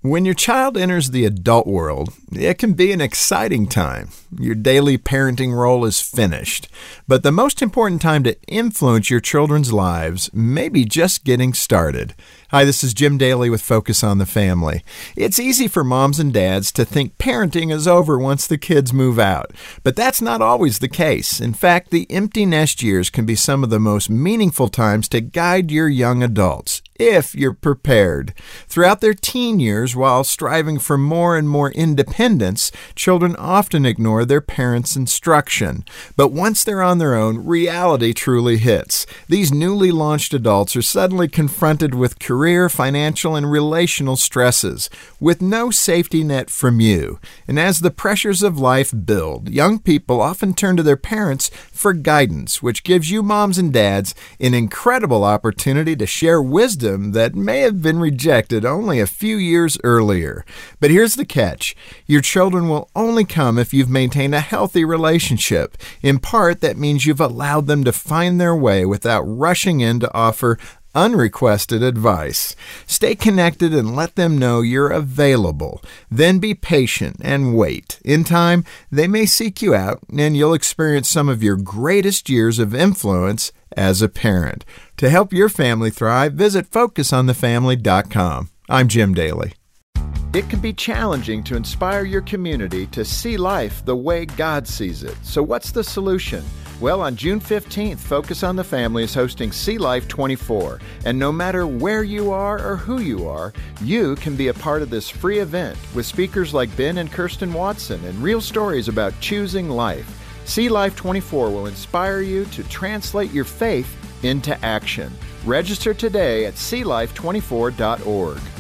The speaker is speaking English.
When your child enters the adult world, it can be an exciting time. Your daily parenting role is finished. But the most important time to influence your children's lives may be just getting started. Hi, this is Jim Daly with Focus on the Family. It's easy for moms and dads to think parenting is over once the kids move out. But that's not always the case. In fact, the empty nest years can be some of the most meaningful times to guide your young adults, if you're prepared. Throughout their teen years, while striving for more and more independence, children often ignore their parents' instruction. But once they're on their own, reality truly hits. These newly launched adults are suddenly confronted with career, financial, and relational stresses, with no safety net from you. And as the pressures of life build, young people often turn to their parents for guidance, which gives you moms and dads an incredible opportunity to share wisdom that may have been rejected only a few years earlier. But here's the catch. Your children will only come if you've maintained a healthy relationship. In part, that means you've allowed them to find their way without rushing in to offer unrequested advice. Stay connected and let them know you're available. Then be patient and wait. In time, they may seek you out, and you'll experience some of your greatest years of influence as a parent. To help your family thrive, visit FocusOnTheFamily.com. I'm Jim Daly. It can be challenging to inspire your community to see life the way God sees it. So what's the solution? Well, on June 15th, Focus on the Family is hosting See Life 24. And no matter where you are or who you are, you can be a part of this free event with speakers like Ben and Kirsten Watson and real stories about choosing life. See Life 24 will inspire you to translate your faith into action. Register today at seelife24.org.